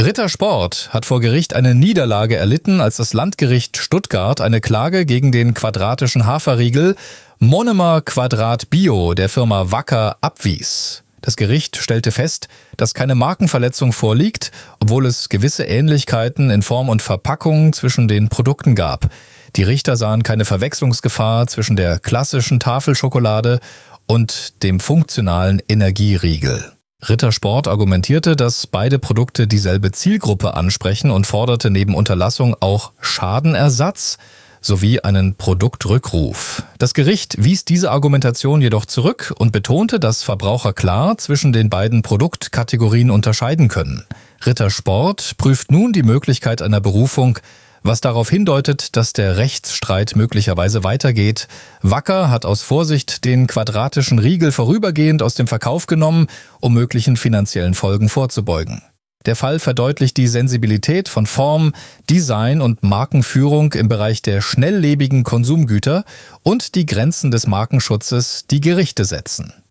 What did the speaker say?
Rittersport hat vor Gericht eine Niederlage erlitten, als das Landgericht Stuttgart eine Klage gegen den quadratischen Haferriegel Monomer Quadrat Bio der Firma Wacker abwies. Das Gericht stellte fest, dass keine Markenverletzung vorliegt, obwohl es gewisse Ähnlichkeiten in Form und Verpackung zwischen den Produkten gab. Die Richter sahen keine Verwechslungsgefahr zwischen der klassischen Tafelschokolade und dem funktionalen Energieriegel. Rittersport argumentierte, dass beide Produkte dieselbe Zielgruppe ansprechen und forderte neben Unterlassung auch Schadenersatz sowie einen Produktrückruf. Das Gericht wies diese Argumentation jedoch zurück und betonte, dass Verbraucher klar zwischen den beiden Produktkategorien unterscheiden können. Rittersport prüft nun die Möglichkeit einer Berufung, was darauf hindeutet, dass der Rechtsstreit möglicherweise weitergeht. Wacker hat aus Vorsicht den quadratischen Riegel vorübergehend aus dem Verkauf genommen, um möglichen finanziellen Folgen vorzubeugen. Der Fall verdeutlicht die Sensibilität von Form, Design und Markenführung im Bereich der schnelllebigen Konsumgüter und die Grenzen des Markenschutzes, die Gerichte setzen.